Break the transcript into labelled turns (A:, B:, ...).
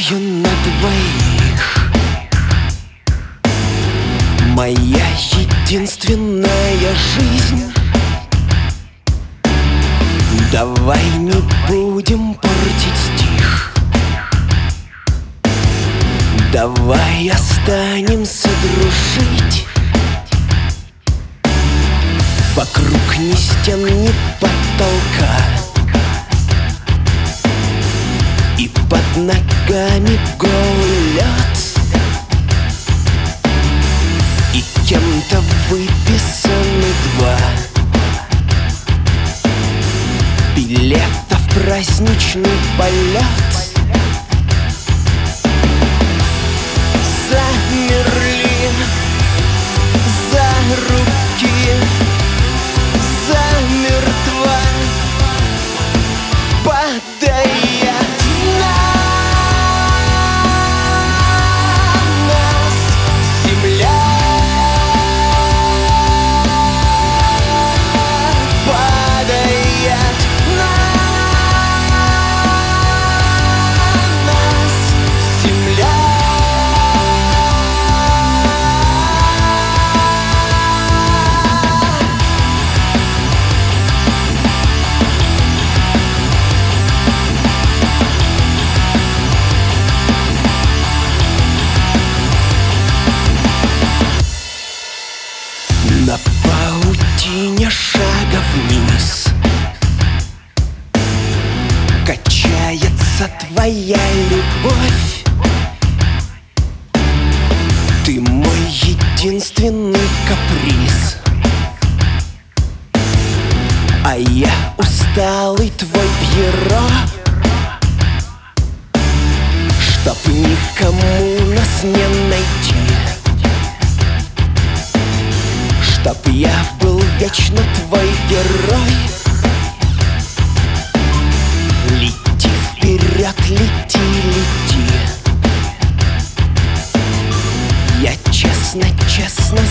A: мечтаю на двоих. Моя единственная жизнь. Давай не будем портить стих. Давай останемся дружить. Вокруг ни стен, ни потолка, и под ногами голый лед. И кем-то выписаны два билета в праздничный полет. Замерли за руки, замертво падая на нас земля. Падает на нас земля. На паутине шага вниз качается твоя любовь. Ты мой единственный каприз, а я усталый твой Пьеро. Чтоб никому нас не найти, чтоб я был вечно твой герой. Лети вперед, лети, лети. Я честно, честно